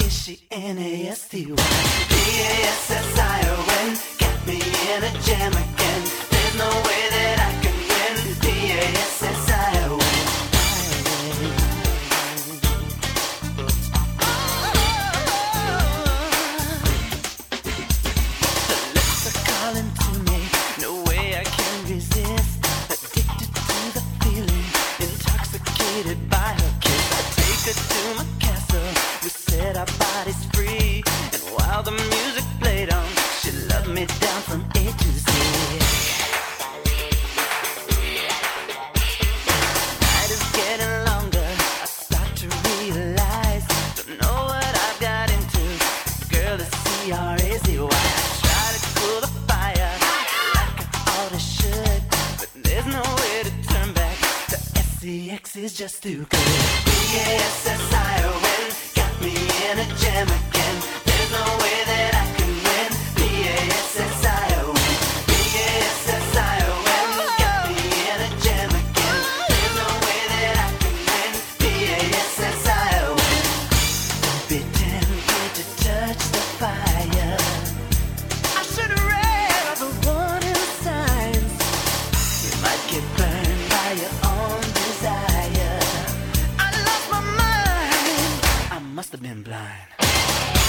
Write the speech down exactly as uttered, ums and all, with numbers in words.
is she N A S T Y? P A S S I O N, got me in a jam again. There's no way that I can win. P A S S I O N. The lips are calling to me, no way I can resist. Addicted to the feeling, intoxicated by her kiss. I take her to my castle, we set our bodies free. And while the music played on, she loved me down from A to Z. Night is getting longer, I start to realize. Don't know what I've got into, girl, it's C R A Z Y. I try to cool the fire, like I ought to should, but there's no way to turn back. The S C X is just too good. P A S S I O N, got me in a jam again. There's no way that I can win. P A S S I O N, P A S S I O N, got me in a jam again. There's no way that I can win. P A S S I O N. Don't be tempted to touch the fire. I should have read all the warning signs. You might get burned by your own desire. I lost my mind, I must have been blind.